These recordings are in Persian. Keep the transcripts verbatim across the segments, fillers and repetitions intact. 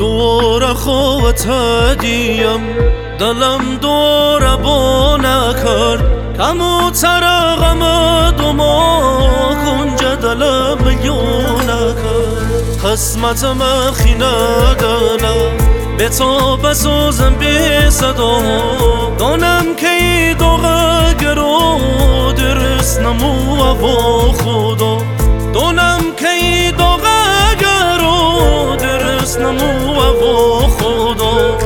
دور خوت دیم دلم دور با نکرد کمو ترغم دوما کنج دلم میون نکرد قسمت مخینه دلم به تو بسوزم بی صدا دانم که ای دوغه گرو درست نمو و خدا دانم که ای دوغه گرو درست نمو و خدا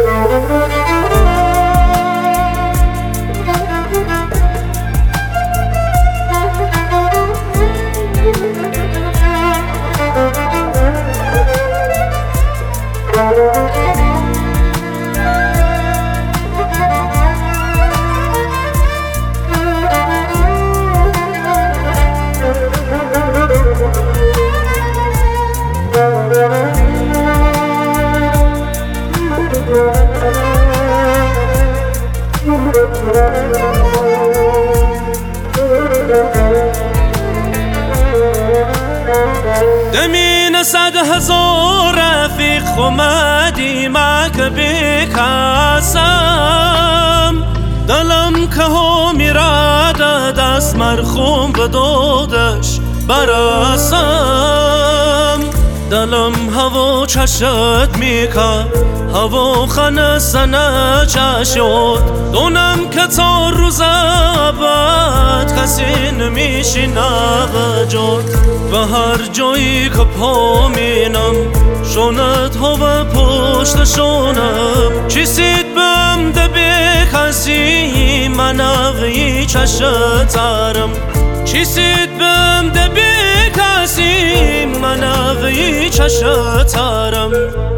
دمین صد هزار رفیق خمدی مک بکسم دلم که ها میرد دست مرخوم به دادش برسم دلم هوا چشد میکرد هوا خانه سنه چشد دونم که تا روز ابد کسی نمیشینه جد و هر جایی که پا مینم شونت ها و پشت شونم چیسید بم ده به کسی منوی چشد ترم چیسید بم ده به کسی منوی چشد ترم